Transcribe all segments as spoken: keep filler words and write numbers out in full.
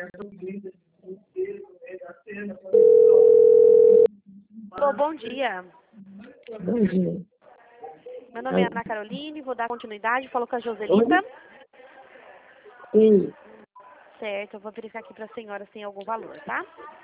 Alô, bom dia. Bom dia. Meu nome é Ana Caroline, vou dar continuidade. Falou com a Joselita. Sim. Certo, eu vou verificar aqui para a senhora se tem algum valor, tá?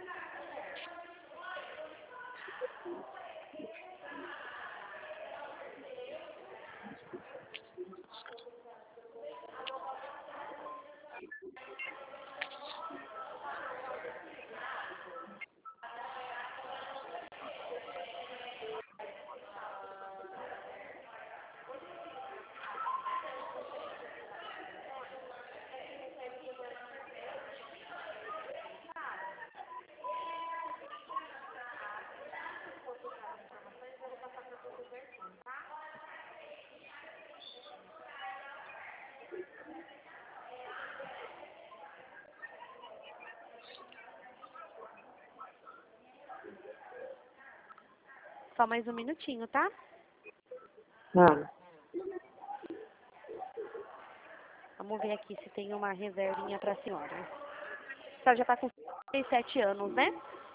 Só mais um minutinho, tá? Tá. Vamos ver aqui se tem uma reservinha para a senhora. A senhora já está com trinta e sete anos, né?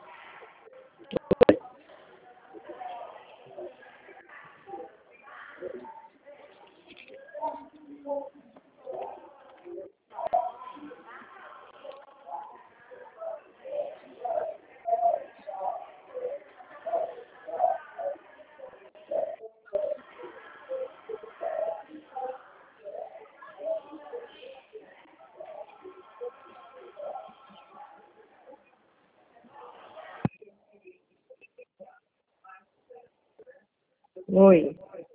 Oi.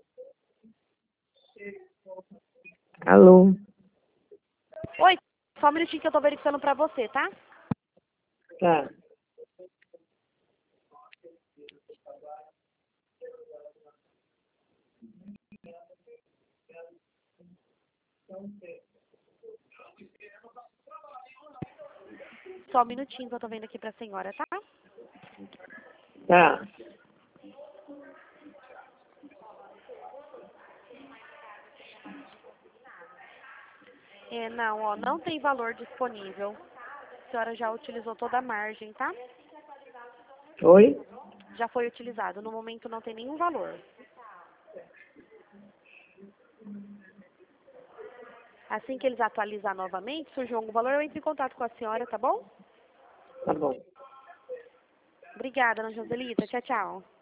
Alô. Oi, só um minutinho que eu tô verificando para você, tá? Tá. Só um minutinho que eu tô vendo aqui para a senhora, tá? Tá. É, não, ó, não tem valor disponível. A senhora já utilizou toda a margem, tá? Oi? Já foi utilizado. No momento não tem nenhum valor. Assim que eles atualizar novamente, surgiu algum valor, eu entro em contato com a senhora, tá bom? Tá bom. Obrigada, Ana Joselita. Tchau, tchau.